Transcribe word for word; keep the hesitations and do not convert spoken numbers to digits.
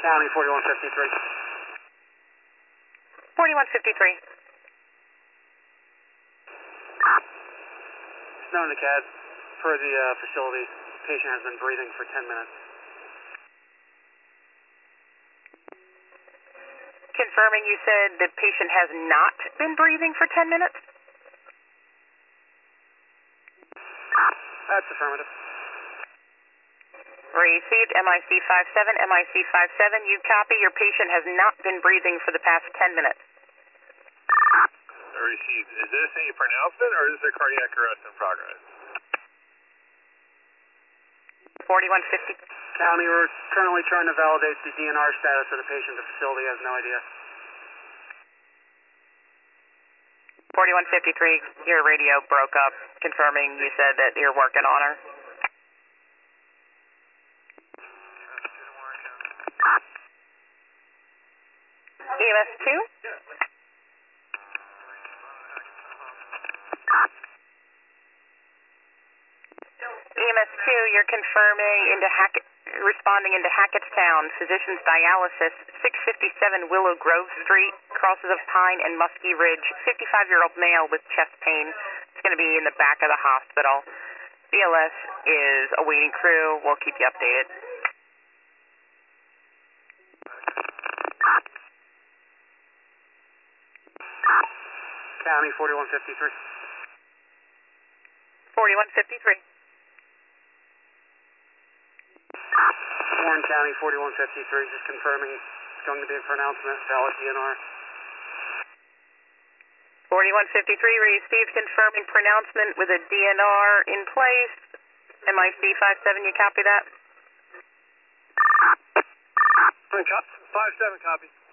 County forty-one fifty-three. forty-one fifty-three. It's known to C A D. Per the uh, facility, patient has been breathing for ten minutes. Confirming you said the patient has not been breathing for ten minutes? That's affirmative. Received, M I C five seven, M I C five seven. You copy, your patient has not been breathing for the past ten minutes. Received. Is this a pronouncement or is this a cardiac arrest in progress? forty-one fifty. County, we're currently trying to validate the D N R status of the patient. The facility has no idea. forty-one fifty-three, your radio broke up, confirming you said that you're working on her. E M S two? E M S two, you're confirming into Hackett, responding into Hackettstown, physician's dialysis, six fifty-seven Willow Grove Street, crosses of Pine and Muskie Ridge, fifty-five-year-old male with chest pain. It's going to be in the back of the hospital. B L S is awaiting crew. We'll keep you updated. County forty-one fifty-three. forty-one fifty-three. Warren County forty-one fifty-three, just confirming it's going to be a pronouncement, valid D N R. forty-one fifty-three, received, confirming pronouncement with a D N R in place. M I C five seven, you copy that? five seven copy.